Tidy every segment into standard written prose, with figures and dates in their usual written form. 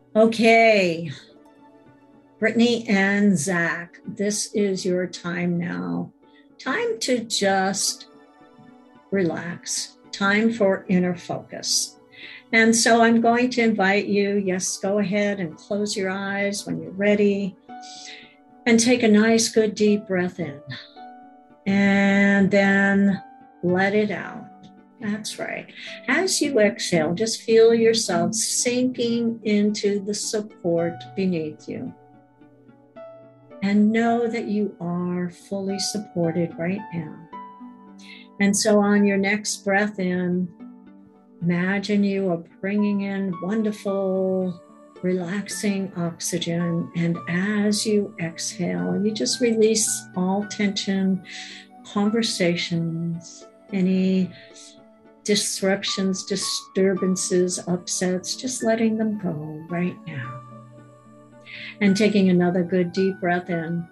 Okay, Brittany and Zach, this is your time now. Time to just relax. Time for inner focus. And so I'm going to invite you, yes, go ahead and close your eyes when you're ready and take a nice, good, deep breath in. And then let it out. That's right. As you exhale, just feel yourself sinking into the support beneath you. And know that you are fully supported right now. And so on your next breath in, imagine you are bringing in wonderful, relaxing oxygen. And as you exhale, you just release all tension, conversations, any disruptions, disturbances, upsets, just letting them go right now. And taking another good deep breath in.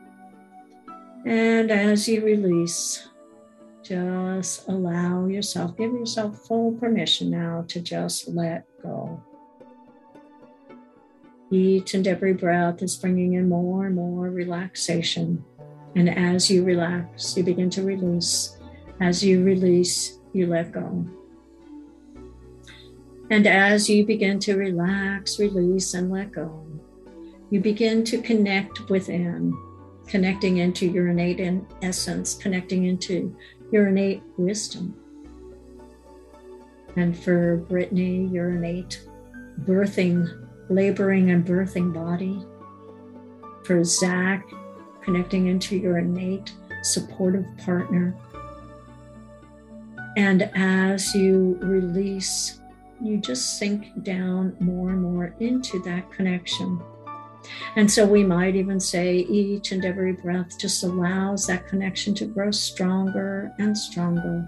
And as you release, just allow yourself, give yourself full permission now to just let go. Each and every breath is bringing in more and more relaxation. And as you relax, you begin to release. As you release, you let go. And as you begin to relax, release, and let go, you begin to connect within, connecting into your innate essence, connecting into your innate wisdom. And for Brittany, your innate birthing, laboring and birthing body. For Zach, connecting into your innate supportive partner. And as you release, you just sink down more and more into that connection. And so we might even say each and every breath just allows that connection to grow stronger and stronger.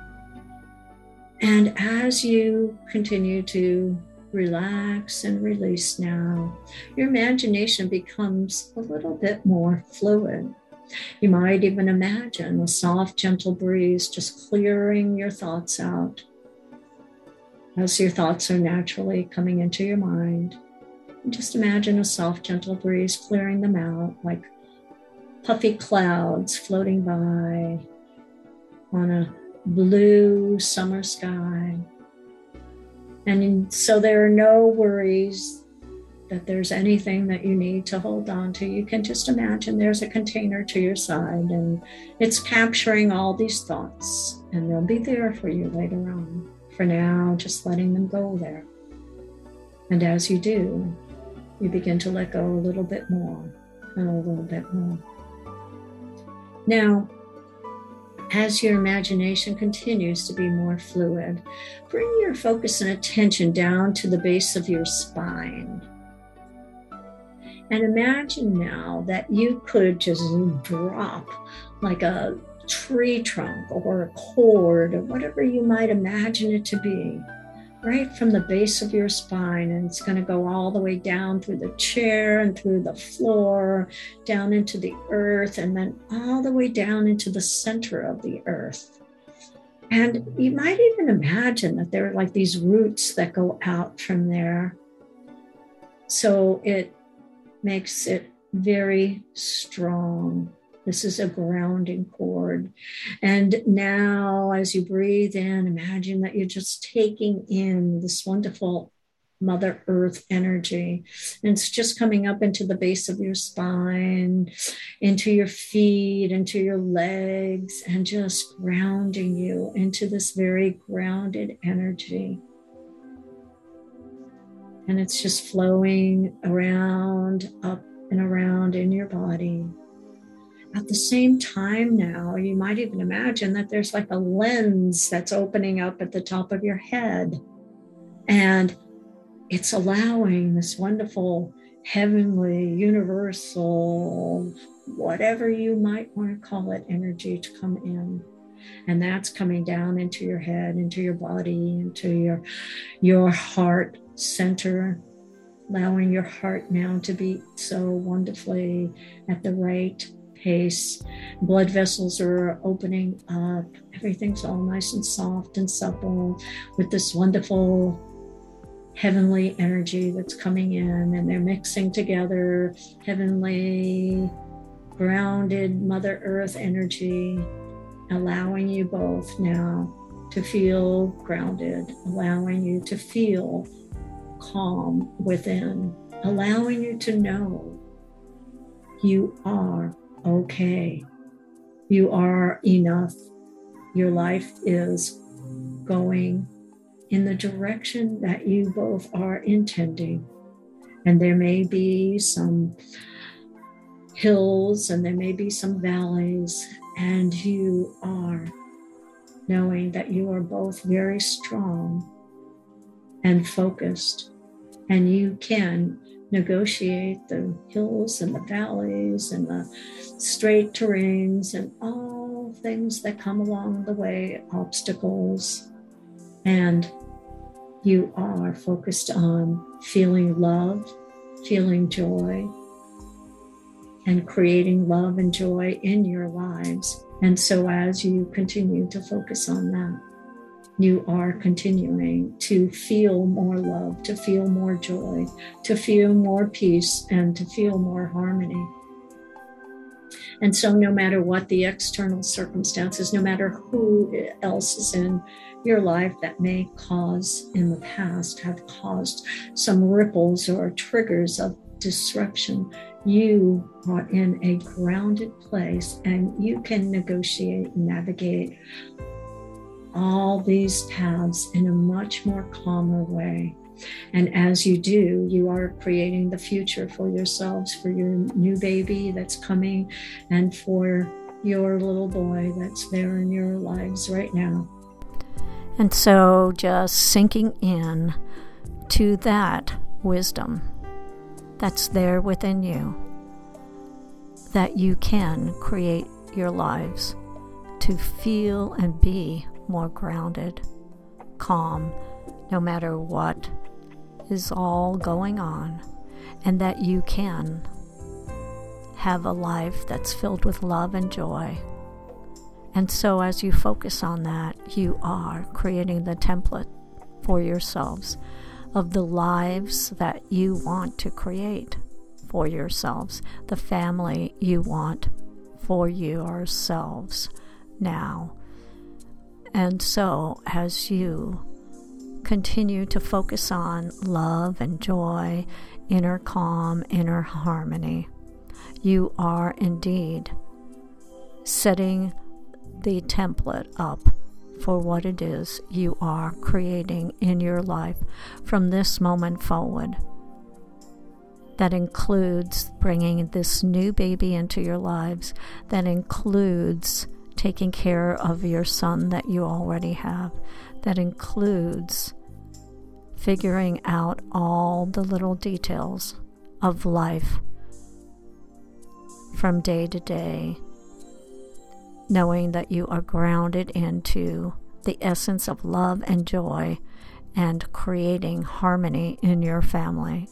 And as you continue to relax and release now, your imagination becomes a little bit more fluid. You might even imagine a soft, gentle breeze just clearing your thoughts out as your thoughts are naturally coming into your mind. Just imagine a soft, gentle breeze clearing them out like puffy clouds floating by on a blue summer sky. And so there are no worries that there's anything that you need to hold on to. You can just imagine there's a container to your side and it's capturing all these thoughts, and they'll be there for you later on. For now, just letting them go there. And as you do, you begin to let go a little bit more and a little bit more. Now, as your imagination continues to be more fluid, bring your focus and attention down to the base of your spine. And imagine now that you could just drop like a tree trunk or a cord or whatever you might imagine it to be, right from the base of your spine. And it's going to go all the way down through the chair and through the floor, down into the earth, and then all the way down into the center of the earth. And you might even imagine that there are like these roots that go out from there. So it makes it very strong. This is a grounding cord. And now as you breathe in, imagine that you're just taking in this wonderful Mother Earth energy. And it's just coming up into the base of your spine, into your feet, into your legs, and just grounding you into this very grounded energy. And it's just flowing around, up and around in your body. At the same time now, you might even imagine that there's like a lens that's opening up at the top of your head. And it's allowing this wonderful, heavenly, universal, whatever you might want to call it, energy to come in. And that's coming down into your head, into your body, into your heart center, allowing your heart now to beat so wonderfully at the right pace. Blood vessels are opening up. Everything's all nice and soft and supple with this wonderful heavenly energy that's coming in, and they're mixing together heavenly, grounded Mother Earth energy, allowing you both now to feel grounded, allowing you to feel calm within, allowing you to know you are okay. You are enough. Your life is going in the direction that you both are intending. And there may be some hills and there may be some valleys, and you are knowing that you are both very strong and focused, and you can negotiate the hills and the valleys and the straight terrains and all things that come along the way, obstacles. And you are focused on feeling love, feeling joy, and creating love and joy in your lives. And so as you continue to focus on that, you are continuing to feel more love, to feel more joy, to feel more peace, and to feel more harmony. And so no matter what the external circumstances, no matter who else is in your life that may cause in the past, have caused some ripples or triggers of disruption, you are in a grounded place and you can negotiate, navigate all these paths in a much more calmer way. And as you do, you are creating the future for yourselves, for your new baby that's coming, and for your little boy that's there in your lives right now. And so just sinking in to that wisdom that's there within you, that you can create your lives to feel and be more grounded, calm, no matter what is all going on, and that you can have a life that's filled with love and joy. And so as you focus on that, you are creating the template for yourselves of the lives that you want to create for yourselves, the family you want for yourselves now. And so as you continue to focus on love and joy, inner calm, inner harmony, you are indeed setting the template up for what it is you are creating in your life from this moment forward. That includes bringing this new baby into your lives. That includes taking care of your son that you already have. That includes figuring out all the little details of life from day to day, knowing that you are grounded into the essence of love and joy and creating harmony in your family.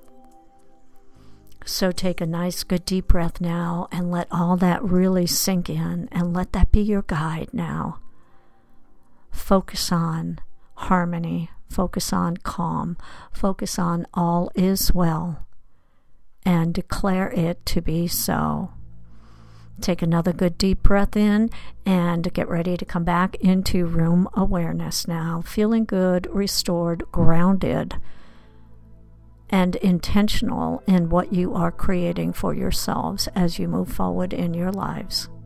So take a nice, good, deep breath now and let all that really sink in, and let that be your guide now. Focus on harmony, focus on calm, focus on all is well, and declare it to be so. Take another good deep breath in and get ready to come back into room awareness now, feeling good, restored, grounded, and intentional in what you are creating for yourselves as you move forward in your lives.